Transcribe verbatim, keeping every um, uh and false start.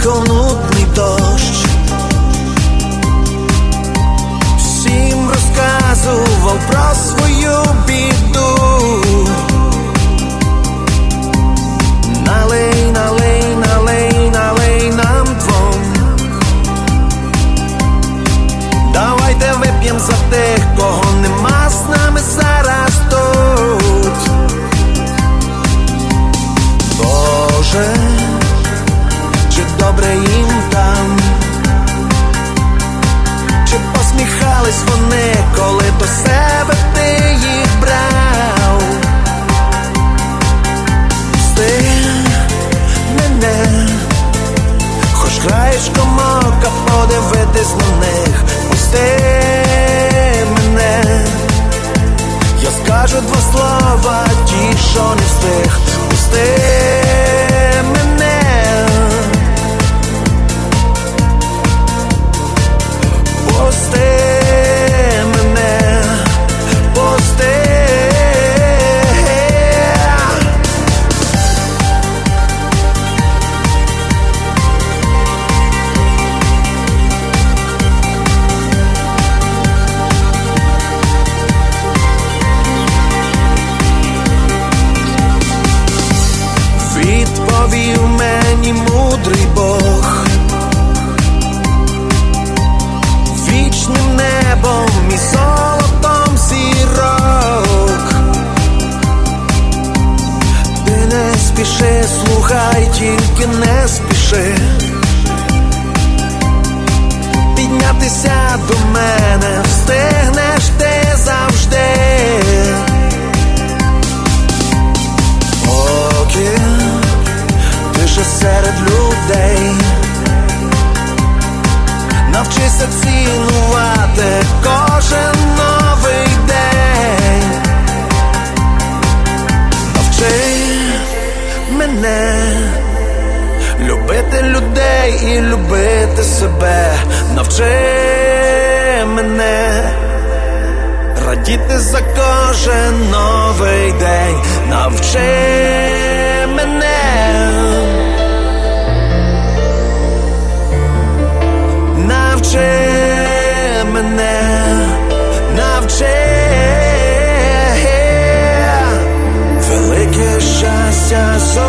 плакав нудний дощ, всім розказував про свою біду. Налей, налей, налей, налей нам двом. Давайте вип'єм за тих, кого нема з нами зараз тут. Боже, чи добре їм там, чи посміхались вони, коли до себе ти їх брав. Пусти мене, хоч краєчком ока подивитись на них. Пусти мене, я скажу два слова, ті, що не встиг. Пусти мене, пусти мене, пусти. Відповів мені мудрий Бог, вічним небом і золотом зірок. Ти не спіши, слухай, тільки не спіши піднятися до мене, встигнеш ти завжди. Поки ти ще серед людей, навчися цінувати кожен новий день. Навчи мене любити людей і любити себе. Навчи мене радіти за кожен новий день. Навчи мене Навчи мене, навчи. Велике щастя